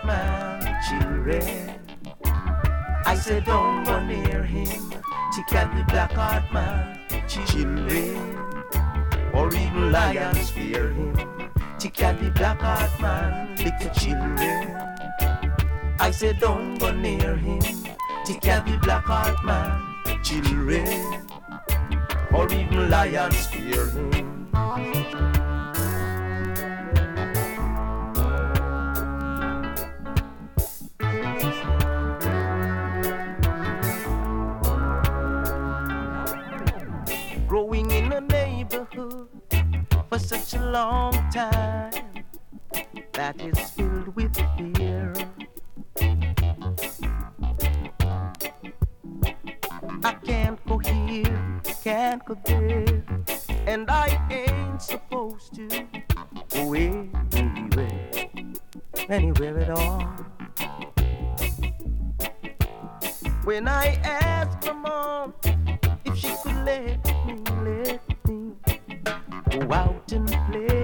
man, children. I said don't go near him. She can be black heart man, children. Or even lions fear him. She can be black heart man, little children. I said don't go near him. She can be black heart man, children. Or even lions fear him. Growing in a neighborhood for such a long time that is filled with fear. I can't go here, can't go there, and I ain't supposed to go anywhere at all. When I asked my mom if she could let me go out and play,